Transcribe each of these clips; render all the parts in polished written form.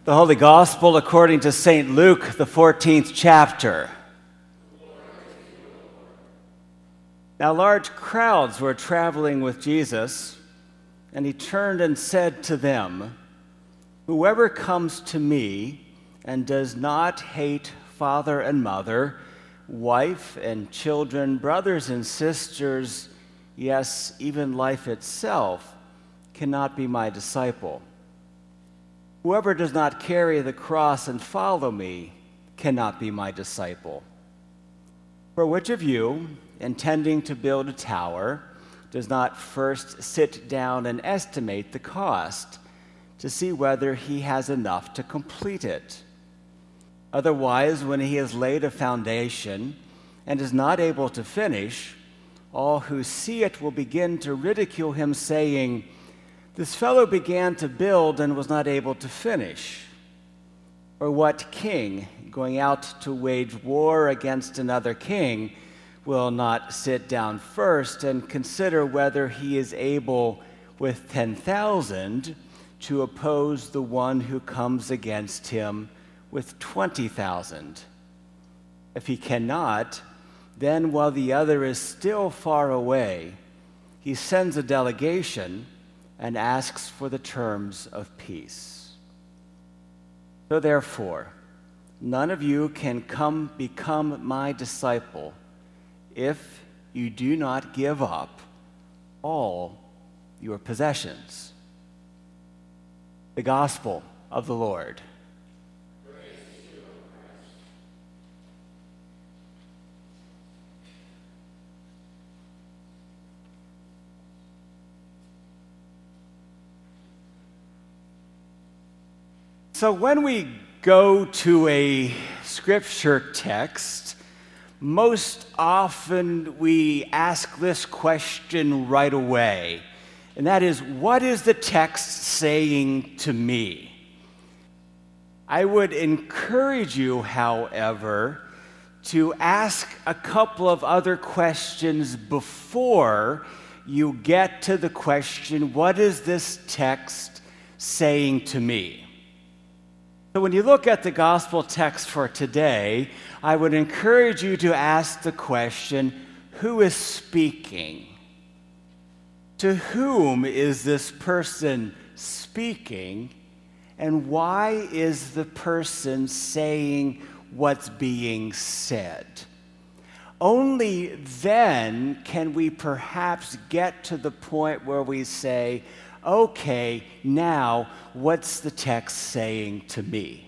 The Holy Gospel according to St. Luke, the 14th chapter. Now large crowds were traveling with Jesus, and he turned and said to them, "Whoever comes to me and does not hate father and mother, wife and children, brothers and sisters, yes, even life itself, cannot be my disciple. Whoever does not carry the cross and follow me cannot be my disciple. For which of you, intending to build a tower, does not first sit down and estimate the cost to see whether he has enough to complete it? Otherwise, when he has laid a foundation and is not able to finish, all who see it will begin to ridicule him, saying, 'This fellow began to build and was not able to finish.' Or what king, going out to wage war against another king, will not sit down first and consider whether he is able with 10,000 to oppose the one who comes against him with 20,000? If he cannot, then while the other is still far away, he sends a delegation and asks for the terms of peace. So therefore, none of you can become my disciple if you do not give up all your possessions." The Gospel of the Lord. So when we go to a scripture text, most often we ask this question right away, and that is, what is the text saying to me? I would encourage you, however, to ask a couple of other questions before you get to the question, what is this text saying to me? So when you look at the gospel text for today, I would encourage you to ask the question, who is speaking? To whom is this person speaking? And why is the person saying what's being said? Only then can we perhaps get to the point where we say, okay, now what's the text saying to me?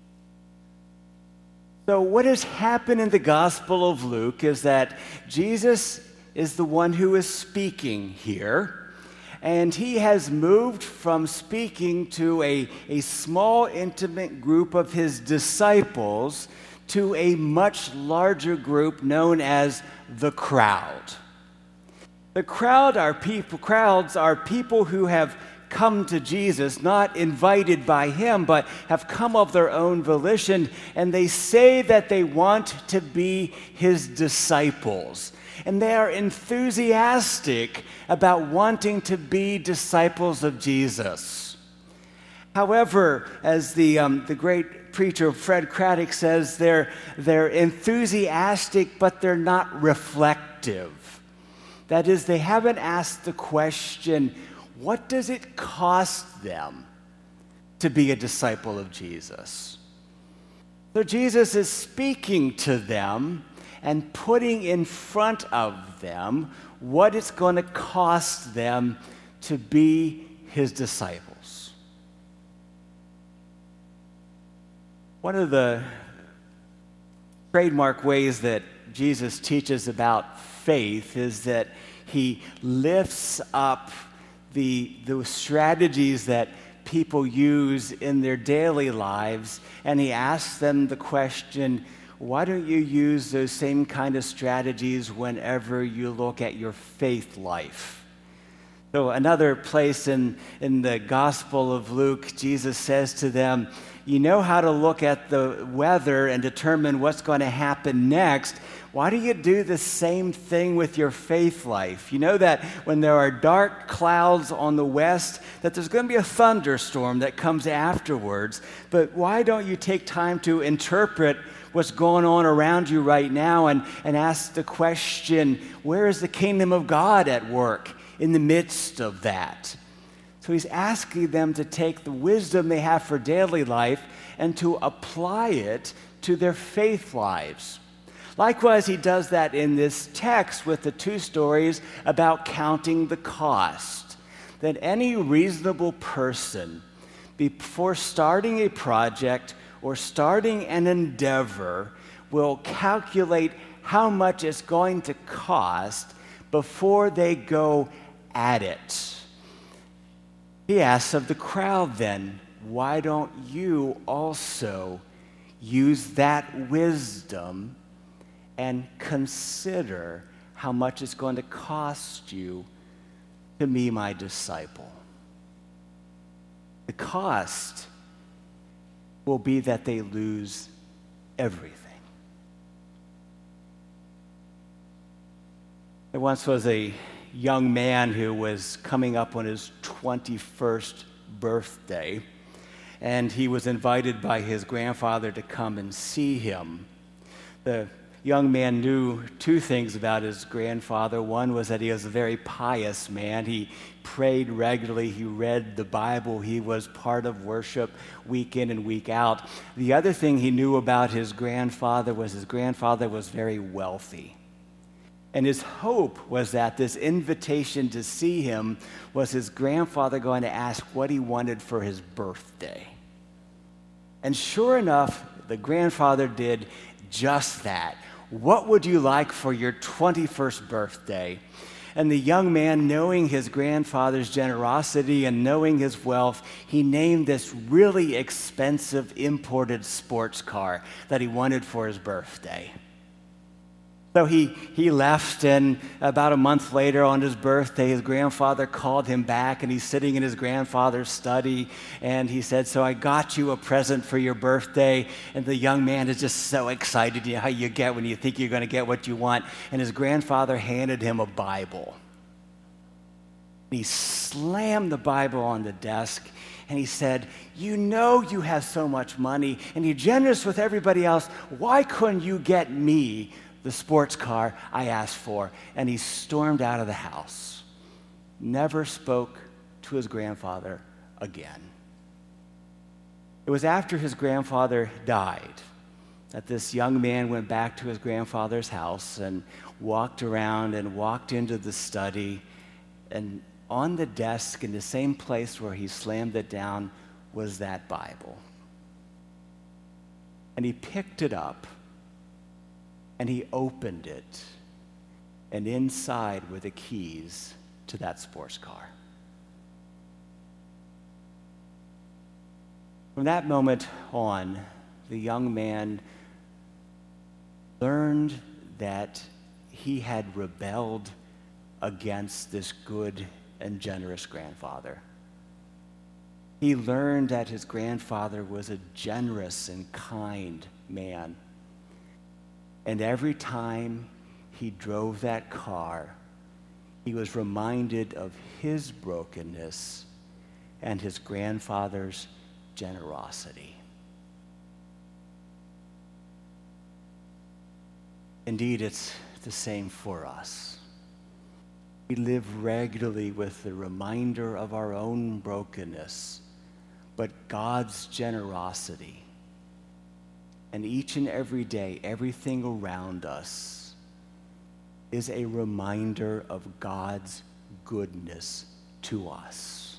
So what has happened in the Gospel of Luke is that Jesus is the one who is speaking here, and he has moved from speaking to a small, intimate group of his disciples to a much larger group known as the crowd. The crowds are people who have come to Jesus, not invited by him, but have come of their own volition, and they say that they want to be his disciples. And they are enthusiastic about wanting to be disciples of Jesus. However, as the great preacher Fred Craddock says, they're enthusiastic, but they're not reflective. That is, they haven't asked the question, what does it cost them to be a disciple of Jesus? So Jesus is speaking to them and putting in front of them what it's going to cost them to be his disciples. One of the trademark ways that Jesus teaches about faith is that he lifts up the strategies that people use in their daily lives, and he asks them the question, why don't you use those same kind of strategies whenever you look at your faith life? So another place in the Gospel of Luke, Jesus says to them, you know how to look at the weather and determine what's going to happen next. Why do you do the same thing with your faith life? You know that when there are dark clouds on the west, that there's going to be a thunderstorm that comes afterwards. But why don't you take time to interpret what's going on around you right now and ask the question, where is the kingdom of God at work in the midst of that? So he's asking them to take the wisdom they have for daily life and to apply it to their faith lives. Likewise, he does that in this text with the two stories about counting the cost. That any reasonable person, before starting a project or starting an endeavor, will calculate how much it's going to cost before they go at it. He asks of the crowd then, why don't you also use that wisdom and consider how much it's going to cost you to be my disciple? The cost will be that they lose everything. There once was a young man who was coming up on his 21st birthday, and he was invited by his grandfather to come and see him. The young man knew two things about his grandfather. One was that he was a very pious man. He prayed regularly. He read the Bible. He was part of worship week in and week out. The other thing he knew about his grandfather was very wealthy. And his hope was that this invitation to see him was his grandfather going to ask what he wanted for his birthday. And sure enough, the grandfather did just that. What would you like for your 21st birthday? And the young man, knowing his grandfather's generosity and knowing his wealth, he named this really expensive imported sports car that he wanted for his birthday. So he left, and about a month later on his birthday, his grandfather called him back, and he's sitting in his grandfather's study, and he said, so I got you a present for your birthday. And the young man is just so excited, you know how you get when you think you're going to get what you want. And his grandfather handed him a Bible. He slammed the Bible on the desk, and he said, you know you have so much money, and you're generous with everybody else. Why couldn't you get me the sports car I asked for? And he stormed out of the house. Never spoke to his grandfather again. It was after his grandfather died that this young man went back to his grandfather's house and walked around and walked into the study, and on the desk in the same place where he slammed it down was that Bible. And he picked it up and he opened it, and inside were the keys to that sports car. From that moment on, the young man learned that he had rebelled against this good and generous grandfather. He learned that his grandfather was a generous and kind man. And every time he drove that car, he was reminded of his brokenness and his grandfather's generosity. Indeed, it's the same for us. We live regularly with the reminder of our own brokenness, but God's generosity. And each and every day, everything around us is a reminder of God's goodness to us.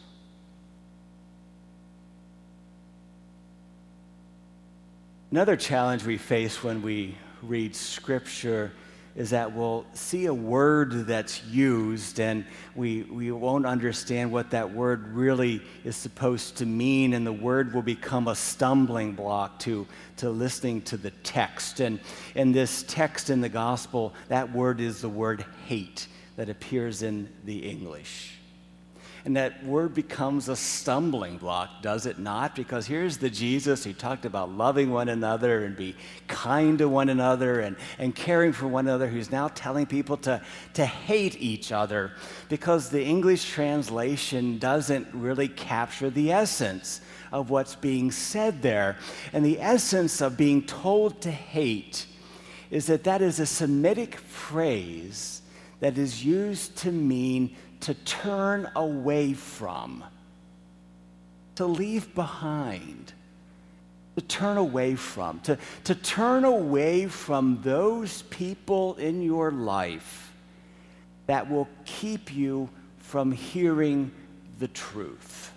Another challenge we face when we read Scripture is that we'll see a word that's used and we won't understand what that word really is supposed to mean, and the word will become a stumbling block to listening to the text. And in this text in the gospel, that word is the word hate that appears in the English. And that word becomes a stumbling block, does it not? Because here's the Jesus who talked about loving one another and be kind to one another and caring for one another, who's now telling people to hate each other because the English translation doesn't really capture the essence of what's being said there. And the essence of being told to hate is that is a Semitic phrase that is used to mean to turn away from, to leave behind, to turn away from, to turn away from those people in your life that will keep you from hearing the truth.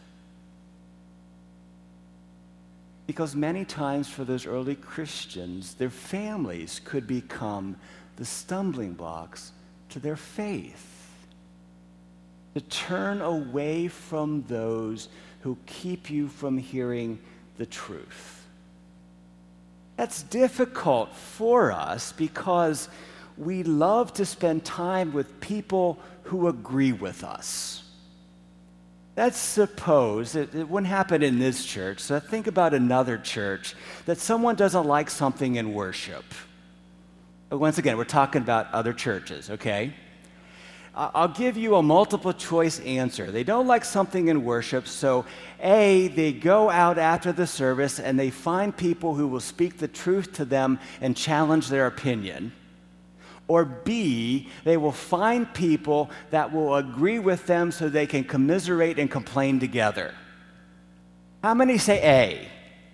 Because many times for those early Christians, their families could become the stumbling blocks to their faith. To turn away from those who keep you from hearing the truth. That's difficult for us because we love to spend time with people who agree with us. Let's suppose it wouldn't happen in this church, so think about another church that someone doesn't like something in worship. But once again, we're talking about other churches, okay? I'll give you a multiple choice answer. They don't like something in worship, so A, they go out after the service and they find people who will speak the truth to them and challenge their opinion. Or B, they will find people that will agree with them so they can commiserate and complain together. How many say A?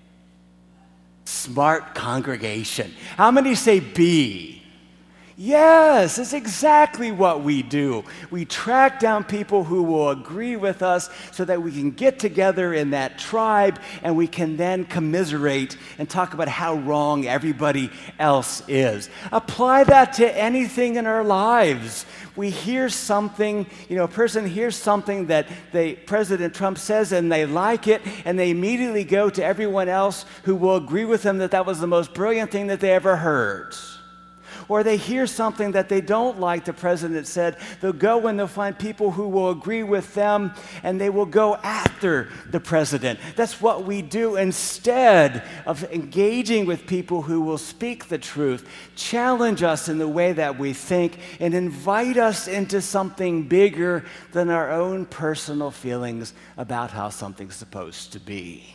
Smart congregation. How many say B? Yes, it's exactly what we do. We track down people who will agree with us so that we can get together in that tribe and we can then commiserate and talk about how wrong everybody else is. Apply that to anything in our lives. We hear something, a person hears something that President Trump says and they like it, and they immediately go to everyone else who will agree with them that was the most brilliant thing that they ever heard. Or they hear something that they don't like the president said, they'll go and they'll find people who will agree with them and they will go after the president. That's what we do instead of engaging with people who will speak the truth, challenge us in the way that we think, and invite us into something bigger than our own personal feelings about how something's supposed to be.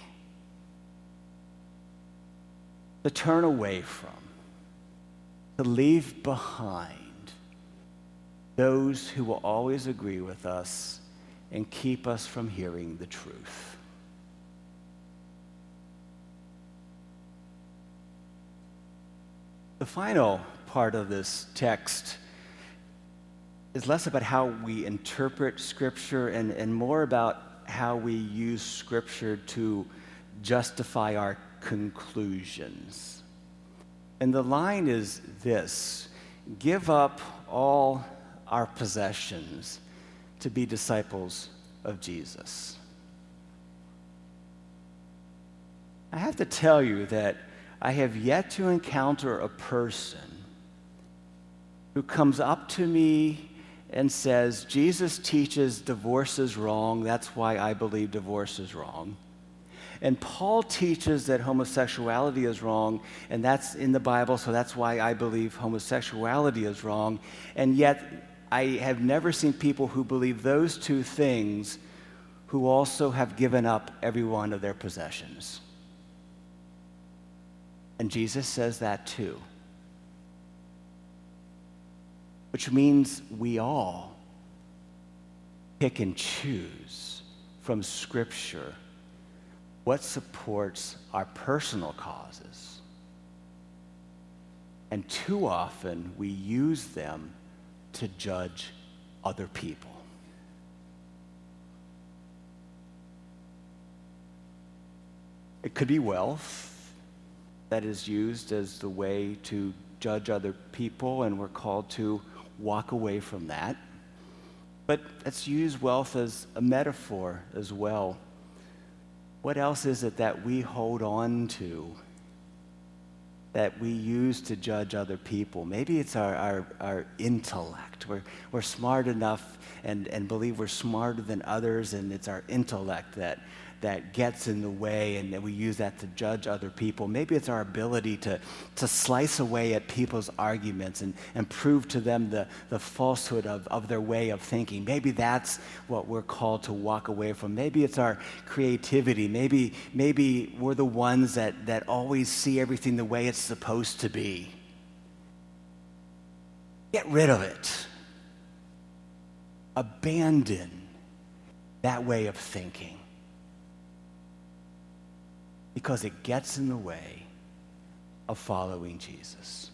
To turn away from. To leave behind those who will always agree with us and keep us from hearing the truth. The final part of this text is less about how we interpret Scripture and more about how we use Scripture to justify our conclusions. And the line is this: give up all our possessions to be disciples of Jesus. I have to tell you that I have yet to encounter a person who comes up to me and says, Jesus teaches divorce is wrong, that's why I believe divorce is wrong. And Paul teaches that homosexuality is wrong, and that's in the Bible, so that's why I believe homosexuality is wrong. And yet, I have never seen people who believe those two things who also have given up every one of their possessions. And Jesus says that too. Which means we all pick and choose from Scripture what supports our personal causes. And too often we use them to judge other people. It could be wealth that is used as the way to judge other people, and we're called to walk away from that. But let's use wealth as a metaphor as well. What else is it that we hold on to that we use to judge other people. Maybe it's our intellect. We're smart enough and believe we're smarter than others, and it's our intellect that gets in the way, and we use that to judge other people. Maybe it's our ability to slice away at people's arguments and prove to them the falsehood of their way of thinking. Maybe that's what we're called to walk away from. Maybe it's our creativity. Maybe we're the ones that always see everything the way it's supposed to be. Get rid of it. Abandon that way of thinking, because it gets in the way of following Jesus.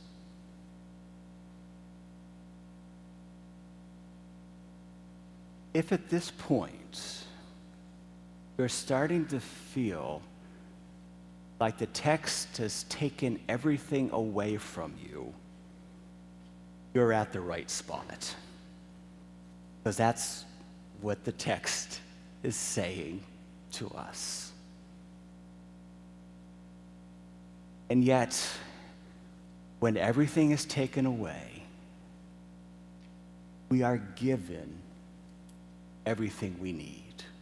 If at this point you're starting to feel like the text has taken everything away from you, you're at the right spot. Because that's what the text is saying to us. And yet, when everything is taken away, we are given everything we need.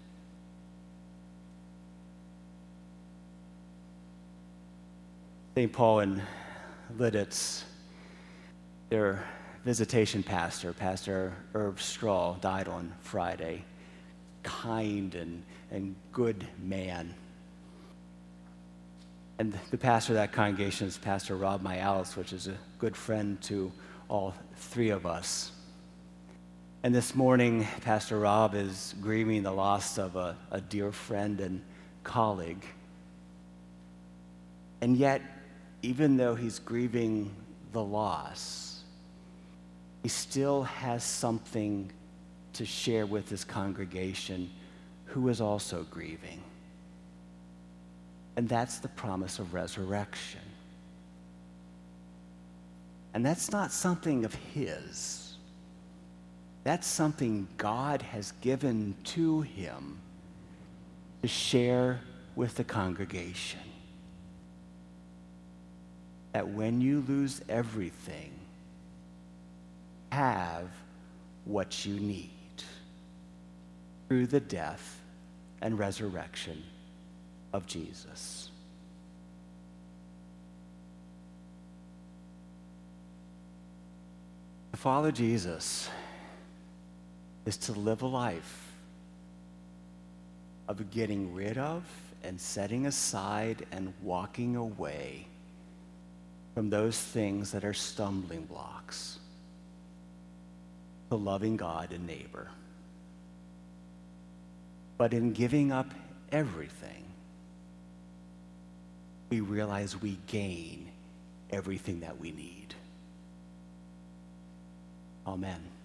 St. Paul and Lidditz, their visitation pastor, Pastor Irv Strahl, died on Friday. Kind and good man. And the pastor of that congregation is Pastor Rob Mialis, which is a good friend to all three of us. And this morning, Pastor Rob is grieving the loss of a dear friend and colleague. And yet, even though he's grieving the loss, he still has something to share with his congregation who is also grieving. And that's the promise of resurrection. And that's not something of his. That's something God has given to him to share with the congregation. That when you lose everything, have what you need through the death and resurrection of Jesus. To follow Jesus is to live a life of getting rid of and setting aside and walking away from those things that are stumbling blocks to loving God and neighbor. But in giving up everything, we realize we gain everything that we need. Amen.